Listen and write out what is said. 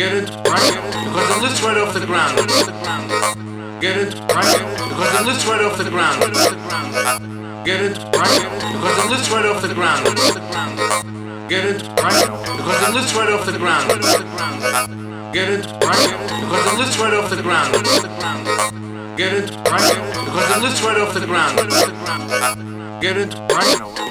Get it right because it lifts right off the ground. Get it right because it lifts right off the ground. Get it right because it lifts right off the ground. Get it right because it lifts right off the ground. Get it right because it lifts right off the ground. Get it right because it lifts right off the ground. Get it right